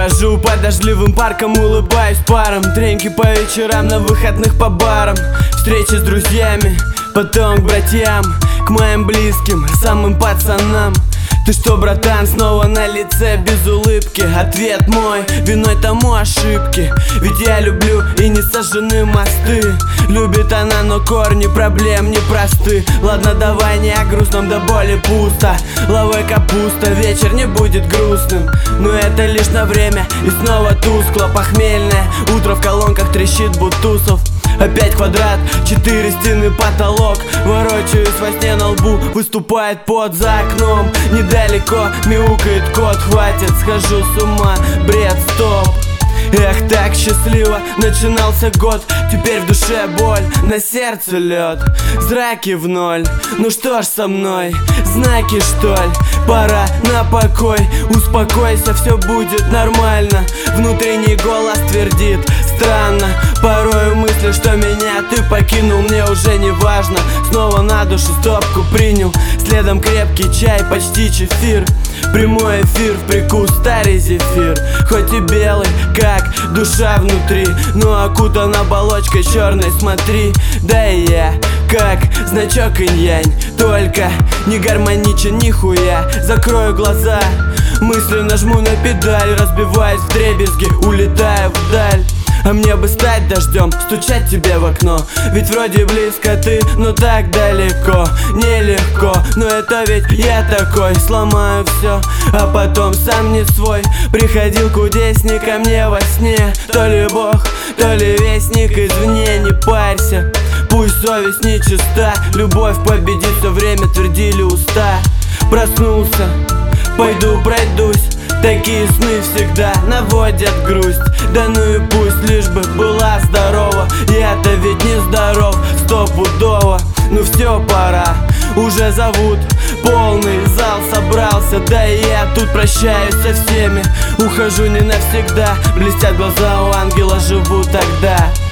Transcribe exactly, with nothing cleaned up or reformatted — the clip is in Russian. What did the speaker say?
Хожу по дождливым паркам, улыбаюсь парам. Тренки по вечерам, на выходных по барам. Встречи с друзьями, потом к братьям, к моим близким, самым пацанам. Ты что, братан, снова на лице без улыбки? Ответ мой, виной тому ошибки. Ведь я люблю и не сожжены мосты. Любит она, но корни проблем непросты. Ладно, давай не о грустном, до боли пусто. Лавой капуста, вечер не будет грустным. Но это лишь на время и снова тускло. Похмельное утро, в колонках трещит бутусов. Опять квадрат, четыре стены, потолок. Ворочаюсь во сне, на лбу выступает пот. За окном недалеко мяукает кот. Хватит, схожу с ума, бред, стоп. Эх, так счастливо начинался год. Теперь в душе боль, на сердце лед. Зраки в ноль, ну что ж со мной? Знаки, что ли? Пора на покой. Успокойся, все будет нормально. Внутренний голос твердит: странно. Порою мысли, что меня ты покинул, мне уже не важно. Снова на душу стопку принял. Следом крепкий чай, почти чефир. Прямой эфир в прикус, старый зефир. Хоть и белый, как душа внутри, но окутан оболочкой черной, смотри. Да и я, как значок инь-янь, только не гармоничен нихуя. Закрою глаза, мысленно жму на педаль, разбиваюсь в дребезги, улетаю вдаль. А мне бы стать дождем, стучать тебе в окно. Ведь вроде близко ты, но так далеко. Нелегко, но это ведь я такой. Сломаю все, а потом сам не свой. Приходил кудесник ко мне во сне. То ли бог, то ли вестник извне. Не парься, пусть совесть не чиста. Любовь победит, все время твердили уста. Проснулся, пойду пройдусь. Такие сны всегда наводят грусть. Да ну и пусть, лишь бы была здорова. Я-то ведь не здоров, стопудово. Ну все, пора, уже зовут. Полный зал собрался, да и я тут прощаюсь со всеми. Ухожу не навсегда, блестят глаза у ангела, живу тогда.